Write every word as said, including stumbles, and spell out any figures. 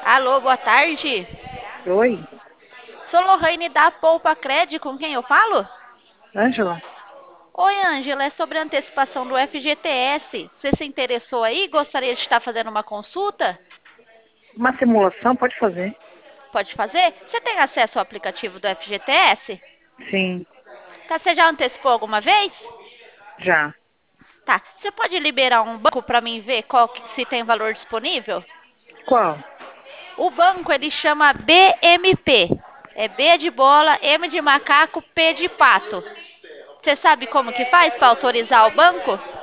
Alô, boa tarde. Oi, Sou Lohane da Poupa Cred, com quem eu falo? Ângela? Oi, Ângela, é sobre a antecipação do F G T S. Você se interessou aí? Gostaria de estar fazendo uma consulta? Uma simulação pode fazer? Pode fazer? Você tem acesso ao aplicativo do F G T S? Sim, Tá, você já antecipou alguma vez? já. Tá, você pode liberar um banco para mim ver qual que, se tem valor disponível? Qual? O banco ele chama B M P. É B de bola, M de macaco, P de pato. Você sabe como que faz para autorizar o banco?